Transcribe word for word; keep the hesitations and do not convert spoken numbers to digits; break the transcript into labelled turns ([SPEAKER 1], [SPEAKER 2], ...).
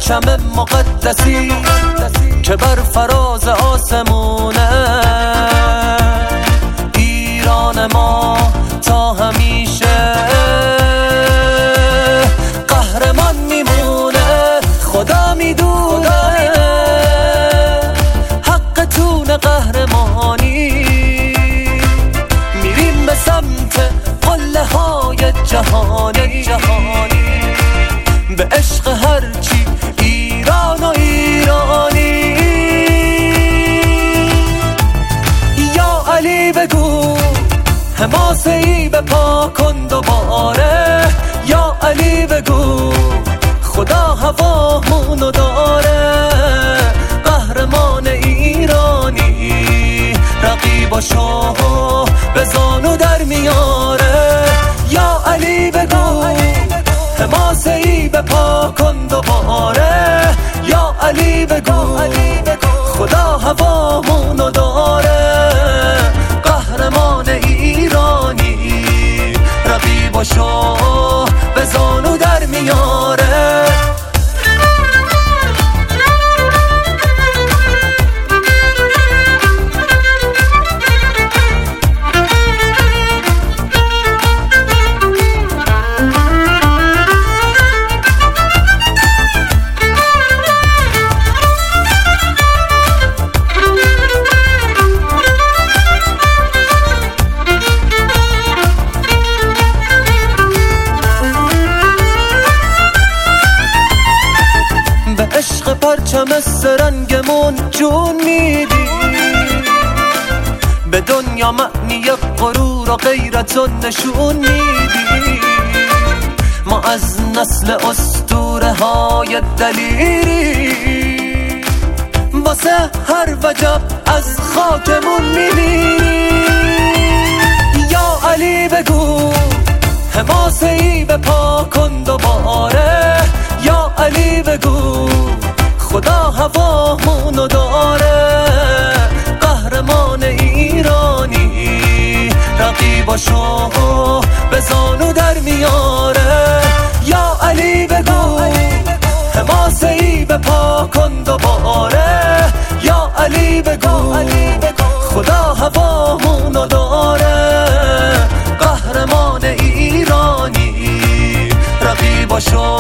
[SPEAKER 1] پرچم مقدسی که بر فراز آسمونه، ایران ما تا همیشه قهرمان میمونه. خدا میدونه حقتون قهرمانی، میریم به سمت قله های جهانی، به عشق هرچی ایران و ایرانی. یا علی بگو حماسه‌ای به پا کن دوباره، یا علی بگو خدا هوامونو داره. قهرمان ایرانی رقیباشو به زانو در میاره. یا علی بگو حماسه‌ای به پا کن دوباره، یا علی بگو خدا هوامونو داره. قهرمان ایرانی رقیباشو به زانو در میاره. عشق پرچم سرنگمون جون میدی، به دنیا معنی غرور و غیرت و نشون میدی. ما از نسل اسطوره های دلیری، واسه هر وجب از خاکمون میمیری. یا علی بگو حماسه‌ای به پا کن دوباره، یا علی بگو خدا هوامونو داره. قهرمان ایرانی رقیباشو به زانو در میاره. یا علی بگو حماسه‌ای به پا کن دوباره، یا علی بگو خدا هوامونو داره. قهرمان ایرانی رقیباشو